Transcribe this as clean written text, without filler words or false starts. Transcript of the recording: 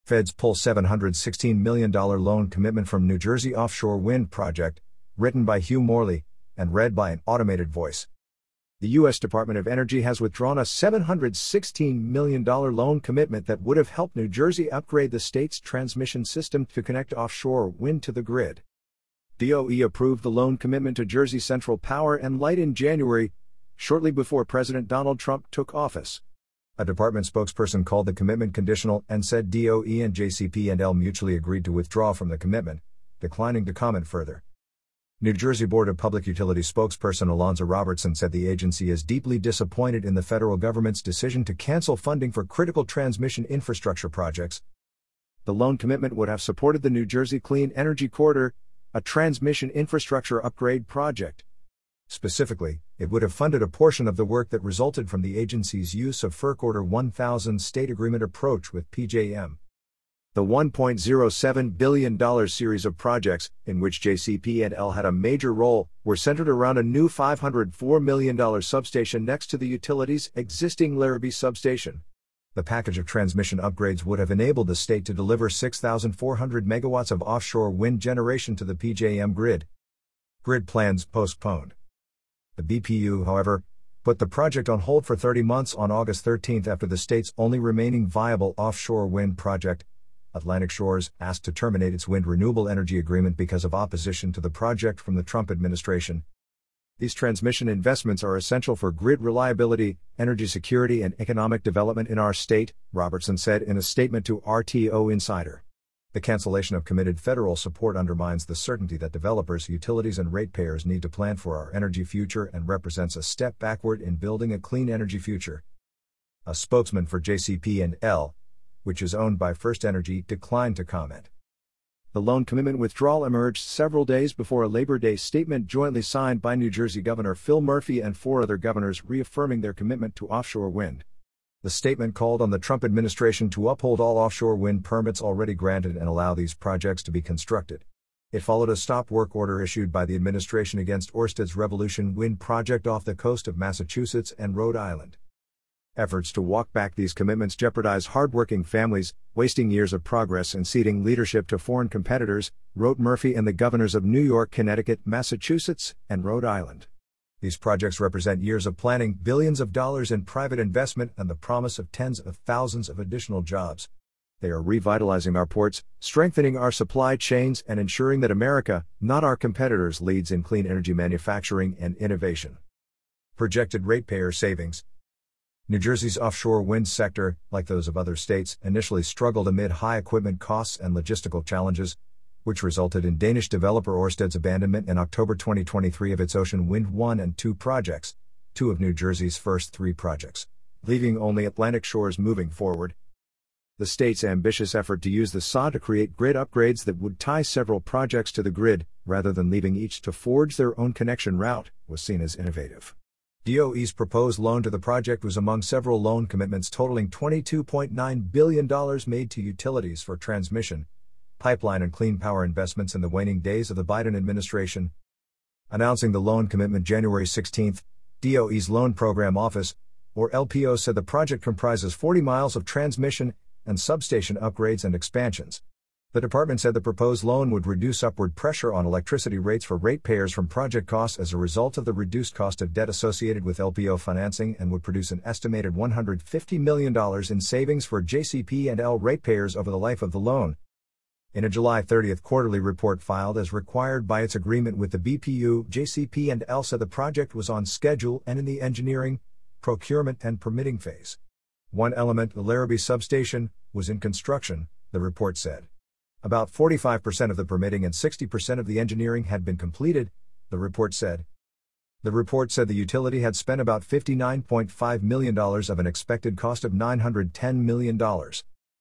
Feds pull $716 million loan commitment from New Jersey offshore wind project, written by Hugh Morley, and read by an automated voice. The U.S. Department of Energy has withdrawn a $716 million loan commitment that would have helped New Jersey upgrade the state's transmission system to connect offshore wind to the grid. DOE approved the loan commitment to Jersey Central Power and Light in January, shortly before President Donald Trump took office. A department spokesperson called the commitment conditional and said DOE and JCP&L mutually agreed to withdraw from the commitment, declining to comment further. New Jersey Board of Public Utilities spokesperson Alonzo Robertson said the agency is deeply disappointed in the federal government's decision to cancel funding for critical transmission infrastructure projects. The loan commitment would have supported the New Jersey Clean Energy Corridor, a transmission infrastructure upgrade project. Specifically, it would have funded a portion of the work that resulted from the agency's use of FERC Order 1000 state agreement approach with PJM. The $1.07 billion series of projects, in which JCP&L had a major role, were centered around a new $504 million substation next to the utility's existing Larrabee substation. The package of transmission upgrades would have enabled the state to deliver 6,400 megawatts of offshore wind generation to the PJM grid. Grid plans postponed. The BPU, however, put the project on hold for 30 months on August 13 after the state's only remaining viable offshore wind project, Atlantic Shores, asked to terminate its wind renewable energy agreement because of opposition to the project from the Trump administration. These transmission investments are essential for grid reliability, energy security, and economic development in our state, Robertson said in a statement to RTO Insider. The cancellation of committed federal support undermines the certainty that developers, utilities, and ratepayers need to plan for our energy future and represents a step backward in building a clean energy future. A spokesman for JCP&L, which is owned by FirstEnergy, declined to comment. The loan commitment withdrawal emerged several days before a Labor Day statement jointly signed by New Jersey Governor Phil Murphy and 4 other governors reaffirming their commitment to offshore wind. The statement called on the Trump administration to uphold all offshore wind permits already granted and allow these projects to be constructed. It followed a stop work order issued by the administration against Ørsted's Revolution Wind project off the coast of Massachusetts and Rhode Island. Efforts to walk back these commitments jeopardize hardworking families, wasting years of progress and ceding leadership to foreign competitors, wrote Murphy and the governors of New York, Connecticut, Massachusetts, and Rhode Island. These projects represent years of planning, billions of dollars in private investment, and the promise of tens of thousands of additional jobs. They are revitalizing our ports, strengthening our supply chains, and ensuring that America, not our competitors, leads in clean energy manufacturing and innovation. Projected ratepayer savings. New Jersey's offshore wind sector, like those of other states, initially struggled amid high equipment costs and logistical challenges, which resulted in Danish developer Ørsted's abandonment in October 2023 of its Ocean Wind 1 and 2 projects, 2 of New Jersey's first 3 projects, leaving only Atlantic Shores moving forward. The state's ambitious effort to use the SAW to create grid upgrades that would tie several projects to the grid, rather than leaving each to forge their own connection route, was seen as innovative. DOE's proposed loan to the project was among several loan commitments totaling $22.9 billion made to utilities for transmission, pipeline, and clean power investments in the waning days of the Biden administration. Announcing the loan commitment January 16, DOE's Loan Program Office, or LPO, said the project comprises 40 miles of transmission and substation upgrades and expansions. The department said the proposed loan would reduce upward pressure on electricity rates for ratepayers from project costs as a result of the reduced cost of debt associated with LPO financing and would produce an estimated $150 million in savings for JCP&L ratepayers over the life of the loan. In a July 30 quarterly report filed as required by its agreement with the BPU, JCP&L said the project was on schedule and in the engineering, procurement, and permitting phase. One element, the Larrabee substation, was in construction, the report said. About 45% of the permitting and 60% of the engineering had been completed, the report said. The report said the utility had spent about $59.5 million of an expected cost of $910 million.